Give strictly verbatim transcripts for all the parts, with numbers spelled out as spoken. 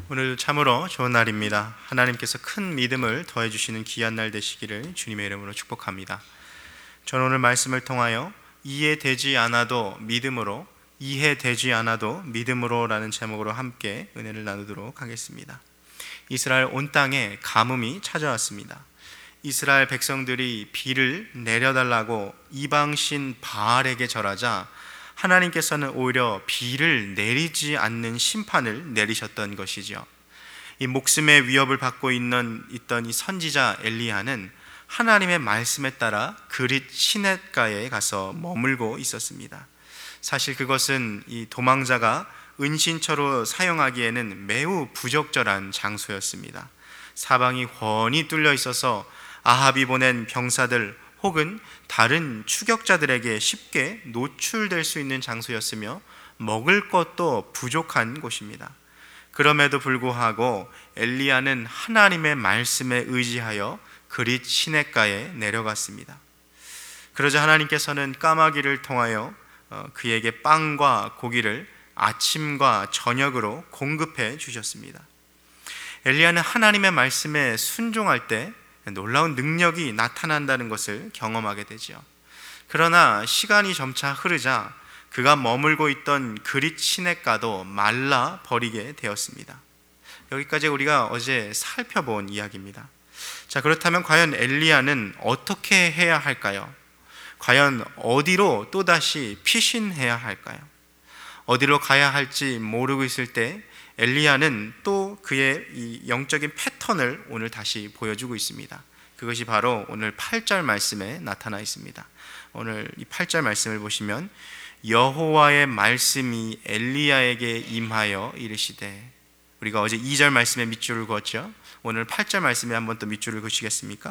오늘 참으로 좋은 날입니다. 하나님께서 큰 믿음을 더해 주시는 귀한 날 되시기를 주님의 이름으로 축복합니다. 저는 오늘 말씀을 통하여 이해되지 않아도 믿음으로, 이해되지 않아도 믿음으로 라는 제목으로 함께 은혜를 나누도록 하겠습니다. 이스라엘 온 땅에 가뭄이 찾아왔습니다. 이스라엘 백성들이 비를 내려달라고 이방신 바알에게 절하자 하나님께서는 오히려 비를 내리지 않는 심판을 내리셨던 것이죠. 이 목숨의 위협을 받고 있는 있던 이 선지자 엘리야는 하나님의 말씀에 따라 그릿 시냇가에 가서 머물고 있었습니다. 사실 그것은 이 도망자가 은신처로 사용하기에는 매우 부적절한 장소였습니다. 사방이 훤히 뚫려 있어서 아합이 보낸 병사들 혹은 다른 추격자들에게 쉽게 노출될 수 있는 장소였으며 먹을 것도 부족한 곳입니다. 그럼에도 불구하고 엘리야는 하나님의 말씀에 의지하여 그릿 시냇가에 내려갔습니다. 그러자 하나님께서는 까마귀를 통하여 그에게 빵과 고기를 아침과 저녁으로 공급해 주셨습니다. 엘리야는 하나님의 말씀에 순종할 때 놀라운 능력이 나타난다는 것을 경험하게 되죠. 그러나 시간이 점차 흐르자 그가 머물고 있던 그릿 시냇가도 말라 버리게 되었습니다. 여기까지 우리가 어제 살펴본 이야기입니다. 자, 그렇다면 과연 엘리야는 어떻게 해야 할까요? 과연 어디로 또다시 피신해야 할까요? 어디로 가야 할지 모르고 있을 때 엘리야는 또 그의 이 영적인 패턴을 오늘 다시 보여주고 있습니다. 그것이 바로 오늘 팔 절 말씀에 나타나 있습니다. 오늘 이 팔 절 말씀을 보시면 여호와의 말씀이 엘리야에게 임하여 이르시되, 우리가 어제 이 절 말씀에 밑줄을 그었죠. 오늘 팔 절 말씀에 한번 또 밑줄을 그으시겠습니까?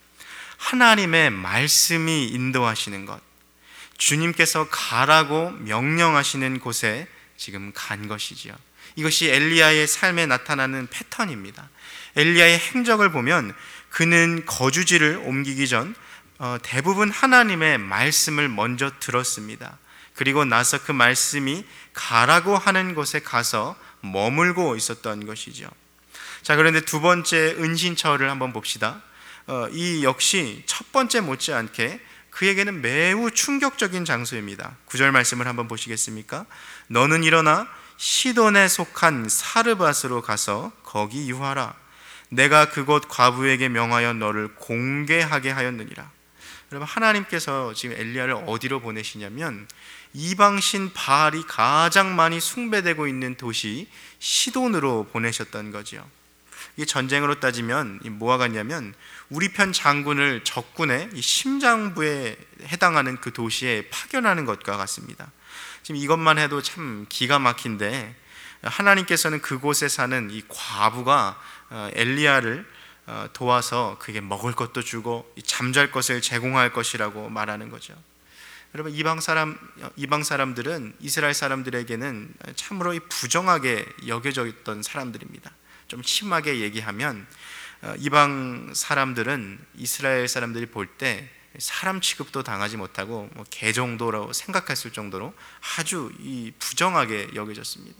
하나님의 말씀이 인도하시는 것, 주님께서 가라고 명령하시는 곳에 지금 간 것이지요. 이것이 엘리야의 삶에 나타나는 패턴입니다. 엘리야의 행적을 보면 그는 거주지를 옮기기 전 어, 대부분 하나님의 말씀을 먼저 들었습니다. 그리고 나서 그 말씀이 가라고 하는 곳에 가서 머물고 있었던 것이죠. 자, 그런데 두 번째 은신처를 한번 봅시다. 어, 이 역시 첫 번째 못지않게 그에게는 매우 충격적인 장소입니다. 구 절 말씀을 한번 보시겠습니까? 너는 일어나 시돈에 속한 사르밧으로 가서 거기 유하라. 내가 그곳 과부에게 명하여 너를 공개하게 하였느니라. 여러분, 하나님께서 지금 엘리야를 어디로 보내시냐면 이방신 바알이 가장 많이 숭배되고 있는 도시 시돈으로 보내셨던 거죠. 이게 전쟁으로 따지면 뭐가 같냐면 우리 편 장군을 적군의 심장부에 해당하는 그 도시에 파견하는 것과 같습니다. 지금 이것만 해도 참 기가 막힌데 하나님께서는 그곳에 사는 이 과부가 엘리야를 도와서 그에게 먹을 것도 주고 잠잘 것을 제공할 것이라고 말하는 거죠. 여러분, 이방 사람 이방 사람들은 이스라엘 사람들에게는 참으로 부정하게 여겨져 있던 사람들입니다. 좀 심하게 얘기하면 이방 사람들은 이스라엘 사람들이 볼 때 사람 취급도 당하지 못하고 뭐 개 정도라고 생각했을 정도로 아주 이 부정하게 여겨졌습니다.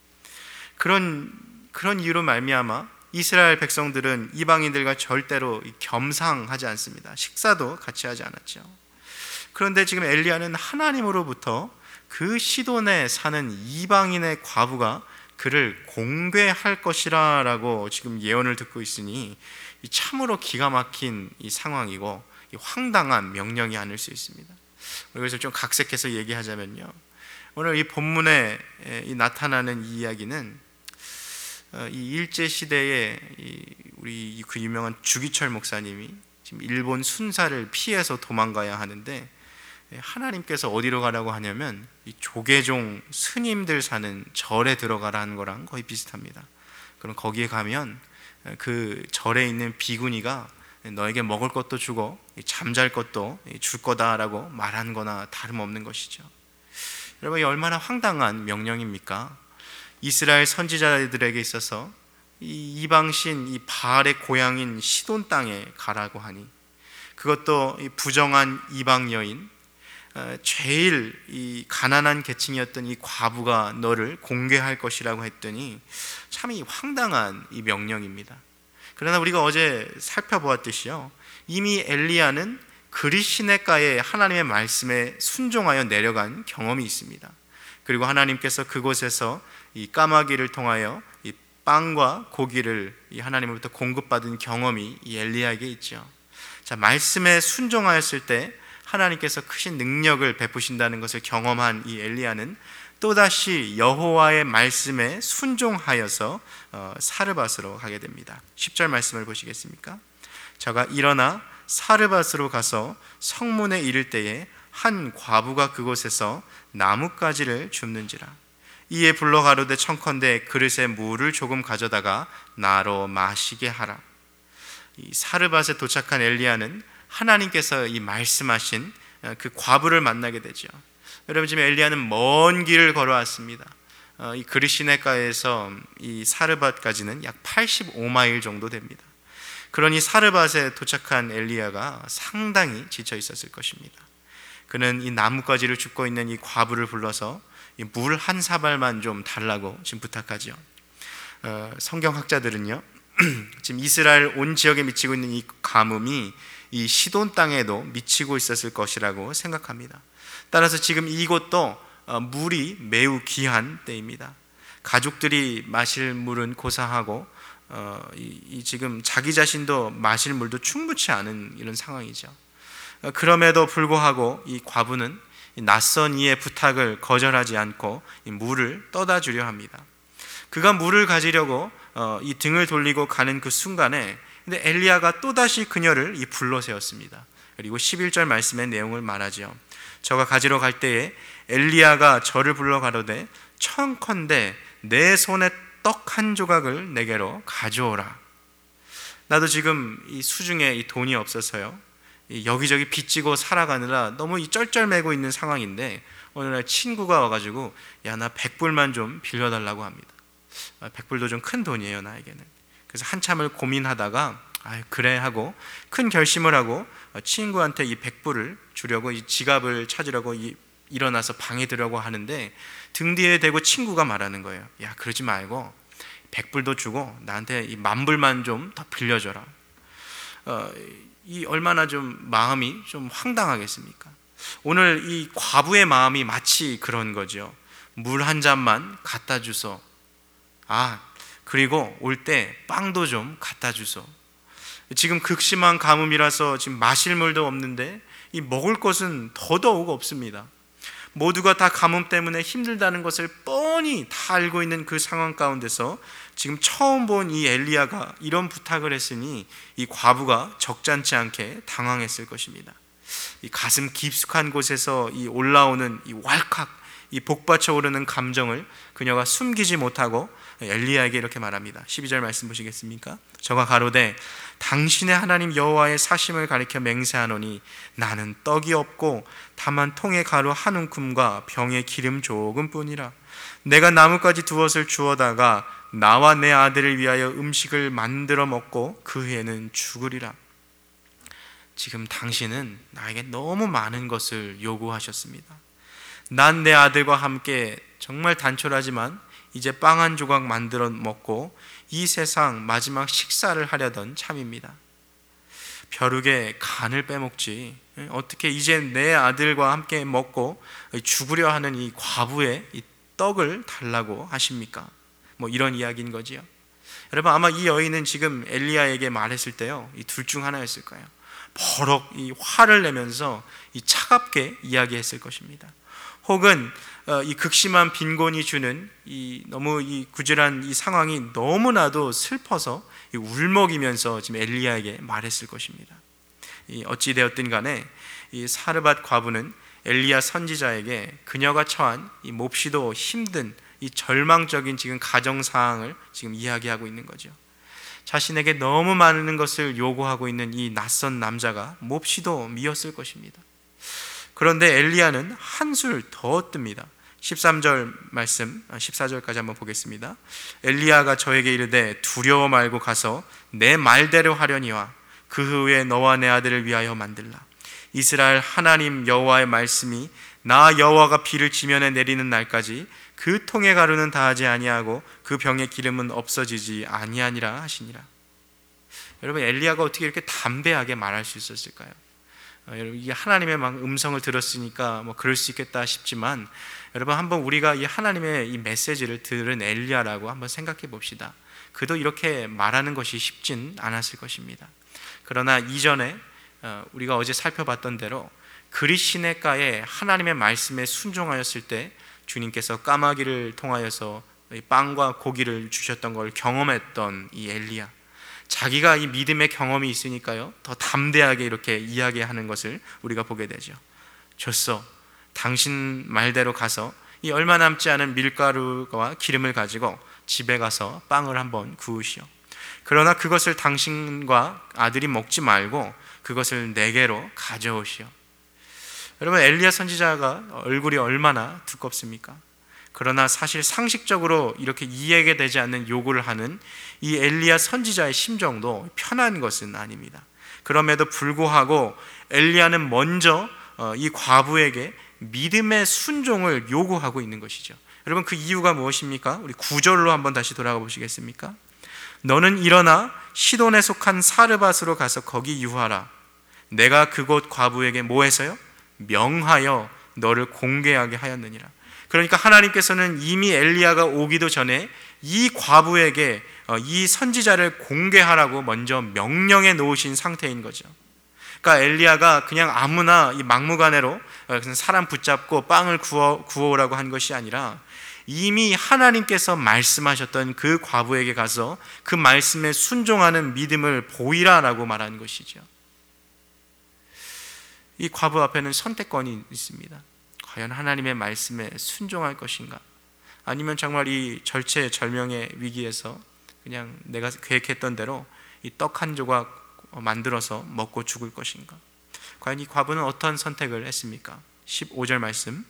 그런 그런 이유로 말미암아 이스라엘 백성들은 이방인들과 절대로 겸상하지 않습니다. 식사도 같이 하지 않았죠. 그런데 지금 엘리야는 하나님으로부터 그 시돈에 사는 이방인의 과부가 그를 공개할 것이라 라고 지금 예언을 듣고 있으니 참으로 기가 막힌 이 상황이고 황당한 명령이 아닐 수 있습니다. 그래서 좀 각색해서 얘기하자면요, 오늘 이 본문에 나타나는 이 이야기는 이 일제 시대에 우리 그 유명한 주기철 목사님이 지금 일본 순사를 피해서 도망가야 하는데 하나님께서 어디로 가라고 하냐면 이 조계종 스님들 사는 절에 들어가라는 거랑 거의 비슷합니다. 그럼 거기에 가면 그 절에 있는 비구니가 너에게 먹을 것도 주고 잠잘 것도 줄 거다라고 말한 거나 다름없는 것이죠. 여러분, 이 얼마나 황당한 명령입니까? 이스라엘 선지자들에게 있어서 이 이방신 이 바알의 고향인 시돈 땅에 가라고 하니, 그것도 이 부정한 이방 여인, 제일 이 가난한 계층이었던 이 과부가 너를 공개할 것이라고 했더니 참 이 황당한 이 명령입니다. 그러나 우리가 어제 살펴보았듯이요, 이미 엘리야는 그릿시내가에 하나님의 말씀에 순종하여 내려간 경험이 있습니다. 그리고 하나님께서 그곳에서 이 까마귀를 통하여 이 빵과 고기를 이 하나님으로부터 공급받은 경험이 이 엘리야에게 있죠. 자, 말씀에 순종하였을 때 하나님께서 크신 능력을 베푸신다는 것을 경험한 이 엘리야는 또다시 여호와의 말씀에 순종하여서 어, 사르밧으로 가게 됩니다. 십 절 말씀을 보시겠습니까? 저가 일어나 사르밧으로 가서 성문에 이를 때에 한 과부가 그곳에서 나뭇가지를 줍는지라. 이에 불러 가로되 청컨대 그릇에 물을 조금 가져다가 나로 마시게 하라. 이 사르밧에 도착한 엘리야는 하나님께서 이 말씀하신 그 과부를 만나게 되죠. 여러분, 지금 엘리야는 먼 길을 걸어왔습니다. 이 그릿시내가에서 이 사르밧까지는 약 팔십오 마일 정도 됩니다. 그러니 사르밧에 도착한 엘리야가 상당히 지쳐 있었을 것입니다. 그는 이 나뭇가지를 줍고 있는 이 과부를 불러서 물 한 사발만 좀 달라고 지금 부탁하죠. 어, 성경학자들은요, 지금 이스라엘 온 지역에 미치고 있는 이 가뭄이 이 시돈 땅에도 미치고 있었을 것이라고 생각합니다. 따라서 지금 이곳도 어, 물이 매우 귀한 때입니다. 가족들이 마실 물은 고사하고 어, 이, 이 지금 자기 자신도 마실 물도 충분치 않은 이런 상황이죠. 어, 그럼에도 불구하고 이 과부는 낯선 이의 부탁을 거절하지 않고 이 물을 떠다 주려 합니다. 그가 물을 가지려고 어, 이 등을 돌리고 가는 그 순간에 근데 엘리야가 또다시 그녀를 이 불러 세웠습니다. 그리고 십일 절 말씀의 내용을 말하죠. 저가 가지러 갈 때에 엘리야가 저를 불러 가로되 청컨대 내 손에 떡 한 조각을 내게로 가져오라. 나도 지금 이 수중에 이 돈이 없어서요, 여기저기 빚지고 살아가느라 너무 이 쩔쩔매고 있는 상황인데 어느 날 친구가 와가지고 야, 나 백 불만 좀 빌려달라고 합니다. 백 불도 좀 큰 돈이에요, 나에게는. 그래서 한참을 고민하다가 아, 그래 하고 큰 결심을 하고 친구한테 이 백 불을 주려고 이 지갑을 찾으려고 이 일어나서 방에 들어가고 하는데 등 뒤에 대고 친구가 말하는 거예요. 야, 그러지 말고 백 불도 주고 나한테 이 만 불만 좀 더 빌려줘라. 어, 이 얼마나 좀 마음이 좀 황당하겠습니까? 오늘 이 과부의 마음이 마치 그런 거죠. 물 한 잔만 갖다 주소. 아, 그리고 올 때 빵도 좀 갖다 주소. 지금 극심한 가뭄이라서 지금 마실 물도 없는데 이 먹을 것은 더더욱 없습니다. 모두가 다 가뭄 때문에 힘들다는 것을 뻔히 다 알고 있는 그 상황 가운데서 지금 처음 본 이 엘리야가 이런 부탁을 했으니 이 과부가 적잖지 않게 당황했을 것입니다. 이 가슴 깊숙한 곳에서 이 올라오는 이 왈칵 이 복받쳐 오르는 감정을 그녀가 숨기지 못하고 엘리야에게 이렇게 말합니다. 십이 절 말씀 보시겠습니까? 저가 가로되 당신의 하나님 여호와의 사심을 가리켜 맹세하노니 나는 떡이 없고 다만 통에 가루 한 움큼과 병에 기름 조금뿐이라. 내가 나뭇가지 두엇을 주워다가 나와 내 아들을 위하여 음식을 만들어 먹고 그 후에는 죽으리라. 지금 당신은 나에게 너무 많은 것을 요구하셨습니다. 난 내 아들과 함께 정말 단촐하지만 이제 빵 한 조각 만들어 먹고 이 세상 마지막 식사를 하려던 참입니다. 벼룩에 간을 빼먹지 어떻게 이제 내 아들과 함께 먹고 죽으려 하는 이 과부의 이 떡을 달라고 하십니까? 뭐 이런 이야기인 거지요. 여러분, 아마 이 여인은 지금 엘리야에게 말했을 때요, 이 둘 중 하나였을 거예요. 버럭 이 화를 내면서 이 차갑게 이야기했을 것입니다. 혹은 이 극심한 빈곤이 주는 이 너무 이 구질한 이 상황이 너무나도 슬퍼서 울먹이면서 지금 엘리야에게 말했을 것입니다. 이 어찌 되었든 간에 이 사르밧 과부는 엘리야 선지자에게 그녀가 처한 이 몹시도 힘든 이 절망적인 지금 가정 상황을 지금 이야기하고 있는 거죠. 자신에게 너무 많은 것을 요구하고 있는 이 낯선 남자가 몹시도 미웠을 것입니다. 그런데 엘리야는 한술 더 뜹니다. 십삼 절 말씀, 십사 절까지 한번 보겠습니다. 엘리야가 저에게 이르되 두려워 말고 가서 내 말대로 하려니와 그 후에 너와 내 아들을 위하여 만들라. 이스라엘 하나님 여호와의 말씀이 나 여호와가 비를 지면에 내리는 날까지 그 통의 가루는 다하지 아니하고 그 병의 기름은 없어지지 아니하니라 하시니라. 여러분, 엘리야가 어떻게 이렇게 담대하게 말할 수 있었을까요? 어, 여러분, 이게 하나님의 막 음성을 들었으니까 뭐 그럴 수 있겠다 싶지만, 여러분 한번 우리가 이 하나님의 이 메시지를 들은 엘리야라고 한번 생각해 봅시다. 그도 이렇게 말하는 것이 쉽진 않았을 것입니다. 그러나 이전에 어, 우리가 어제 살펴봤던 대로 그릿시내가에 하나님의 말씀에 순종하였을 때 주님께서 까마귀를 통하여서 빵과 고기를 주셨던 걸 경험했던 이 엘리야, 자기가 이 믿음의 경험이 있으니까요 더 담대하게 이렇게 이야기하는 것을 우리가 보게 되죠. 좋소, 당신 말대로 가서 이 얼마 남지 않은 밀가루와 기름을 가지고 집에 가서 빵을 한번 구우시오. 그러나 그것을 당신과 아들이 먹지 말고 그것을 내게로 가져오시오. 여러분, 엘리야 선지자가 얼굴이 얼마나 두껍습니까? 그러나 사실 상식적으로 이렇게 이해가 되지 않는 요구를 하는 이 엘리야 선지자의 심정도 편한 것은 아닙니다. 그럼에도 불구하고 엘리야는 먼저 이 과부에게 믿음의 순종을 요구하고 있는 것이죠. 여러분, 그 이유가 무엇입니까? 우리 구 절로 한번 다시 돌아가 보시겠습니까? 너는 일어나 시돈에 속한 사르밧으로 가서 거기 유하라. 내가 그곳 과부에게 뭐 해서요? 명하여 너를 공개하게 하였느니라. 그러니까 하나님께서는 이미 엘리야가 오기도 전에 이 과부에게 이 선지자를 공개하라고 먼저 명령해 놓으신 상태인 거죠. 그러니까 엘리야가 그냥 아무나 이 막무가내로 사람 붙잡고 빵을 구워, 구워오라고 한 것이 아니라 이미 하나님께서 말씀하셨던 그 과부에게 가서 그 말씀에 순종하는 믿음을 보이라라고 말한 것이죠. 이 과부 앞에는 선택권이 있습니다. 과연 하나님의 말씀에 순종할 것인가? 아니면 정말 이 절체절명의 위기에서 그냥 내가 계획했던 대로 이 떡 한 조각 만들어서 먹고 죽을 것인가? 과연 이 과부는 어떤 선택을 했습니까? 십오 절 말씀,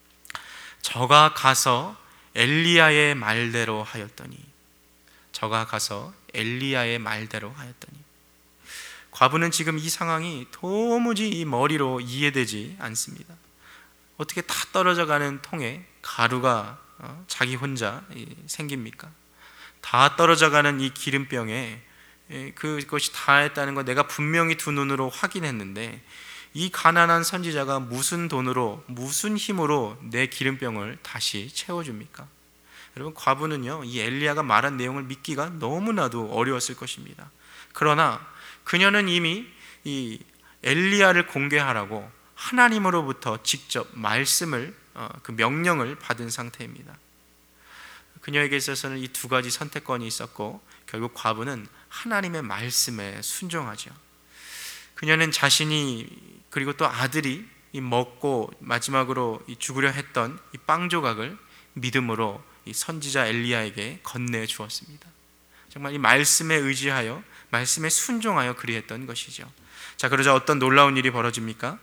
저가 가서 엘리야의 말대로 하였더니, 저가 가서 엘리야의 말대로 하였더니. 과부는 지금 이 상황이 도무지 이 머리로 이해되지 않습니다. 어떻게 다 떨어져가는 통에 가루가 자기 혼자 생깁니까? 다 떨어져가는 이 기름병에 그것이 다 했다는 거 내가 분명히 두 눈으로 확인했는데, 이 가난한 선지자가 무슨 돈으로 무슨 힘으로 내 기름병을 다시 채워줍니까? 여러분, 과부는요 이 엘리야가 말한 내용을 믿기가 너무나도 어려웠을 것입니다. 그러나 그녀는 이미 이 엘리야를 공개하라고 하나님으로부터 직접 말씀을 그 명령을 받은 상태입니다. 그녀에게 있어서는 이 두 가지 선택권이 있었고, 결국 과부는 하나님의 말씀에 순종하죠. 그녀는 자신이 그리고 또 아들이 먹고 마지막으로 죽으려 했던 이 빵 조각을 믿음으로 이 선지자 엘리야에게 건네 주었습니다. 정말 이 말씀에 의지하여 말씀에 순종하여 그리했던 것이죠. 자, 그러자 어떤 놀라운 일이 벌어집니까?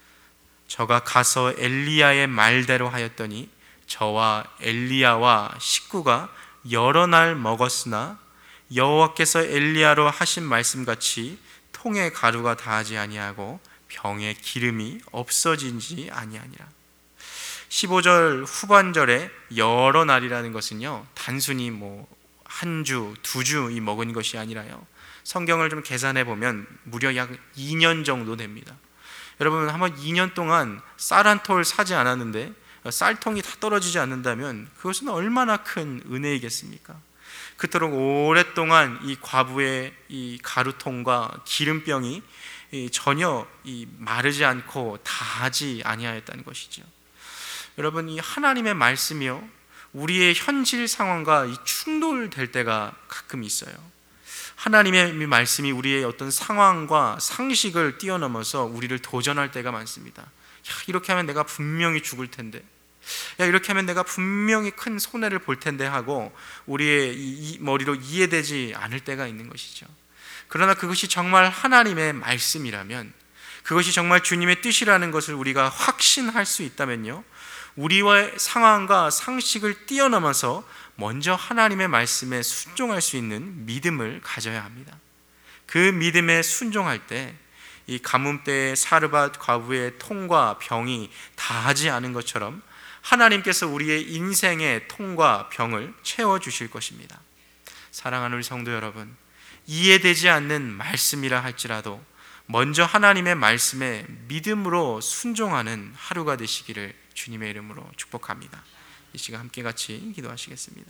저가 가서 엘리야의 말대로 하였더니 저와 엘리야와 식구가 여러 날 먹었으나 여호와께서 엘리야로 하신 말씀같이 통에 가루가 다하지 아니하고 병에 기름이 없어지지 아니하니라. 십오 절 후반절에 여러 날이라는 것은요 단순히 뭐 한 주, 두 주 이 먹은 것이 아니라요, 성경을 좀 계산해 보면 무려 약 이 년 정도 됩니다. 여러분, 한번 이 년 동안 쌀 한 톨 사지 않았는데 쌀통이 다 떨어지지 않는다면 그것은 얼마나 큰 은혜이겠습니까? 그토록 오랫동안 이 과부의 이 가루통과 기름병이 전혀 이 마르지 않고 다하지 아니하였다는 것이죠. 여러분, 이 하나님의 말씀이요 우리의 현실 상황과 이 충돌될 때가 가끔 있어요. 하나님의 말씀이 우리의 어떤 상황과 상식을 뛰어넘어서 우리를 도전할 때가 많습니다. 야, 이렇게 하면 내가 분명히 죽을 텐데, 야, 이렇게 하면 내가 분명히 큰 손해를 볼 텐데 하고 우리의 이, 이 머리로 이해되지 않을 때가 있는 것이죠. 그러나 그것이 정말 하나님의 말씀이라면, 그것이 정말 주님의 뜻이라는 것을 우리가 확신할 수 있다면요, 우리의 상황과 상식을 뛰어넘어서 먼저 하나님의 말씀에 순종할 수 있는 믿음을 가져야 합니다. 그 믿음에 순종할 때 이 가뭄 때의 사르밧 과부의 통과 병이 다하지 않은 것처럼 하나님께서 우리의 인생의 통과 병을 채워주실 것입니다. 사랑하는 우리 성도 여러분, 이해되지 않는 말씀이라 할지라도 먼저 하나님의 말씀에 믿음으로 순종하는 하루가 되시기를 주님의 이름으로 축복합니다. 이 시간 함께 같이 기도하시겠습니다.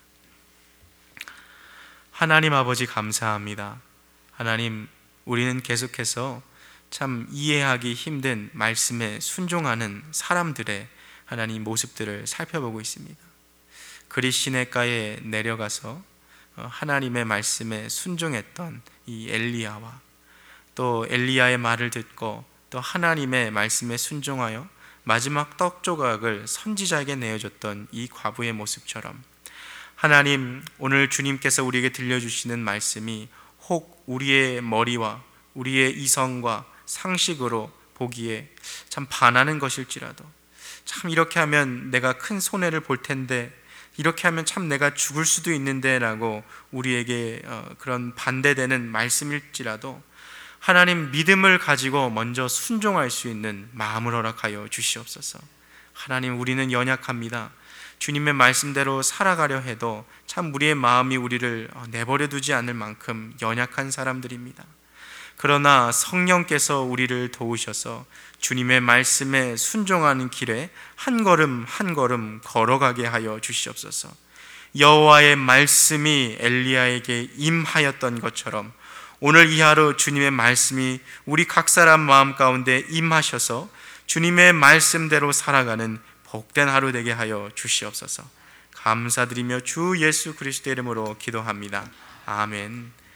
하나님 아버지 감사합니다. 하나님, 우리는 계속해서 참 이해하기 힘든 말씀에 순종하는 사람들의 하나님 모습들을 살펴보고 있습니다. 그리 시내가에 내려가서 하나님의 말씀에 순종했던 이 엘리야와 또 엘리야의 말을 듣고 또 하나님의 말씀에 순종하여 마지막 떡 조각을 선지자에게 내어줬던 이 과부의 모습처럼 하나님, 오늘 주님께서 우리에게 들려주시는 말씀이 혹 우리의 머리와 우리의 이성과 상식으로 보기에 참 반하는 것일지라도 참 이렇게 하면 내가 큰 손해를 볼 텐데, 이렇게 하면 참 내가 죽을 수도 있는데 라고 우리에게 그런 반대되는 말씀일지라도 하나님, 믿음을 가지고 먼저 순종할 수 있는 마음을 허락하여 주시옵소서. 하나님, 우리는 연약합니다. 주님의 말씀대로 살아가려 해도 참 우리의 마음이 우리를 내버려 두지 않을 만큼 연약한 사람들입니다. 그러나 성령께서 우리를 도우셔서 주님의 말씀에 순종하는 길에 한 걸음 한 걸음 걸어가게 하여 주시옵소서. 여호와의 말씀이 엘리야에게 임하였던 것처럼 오늘 이 하루 주님의 말씀이 우리 각 사람 마음 가운데 임하셔서 주님의 말씀대로 살아가는 복된 하루 되게 하여 주시옵소서. 감사드리며 주 예수 그리스도의 이름으로 기도합니다. 아멘.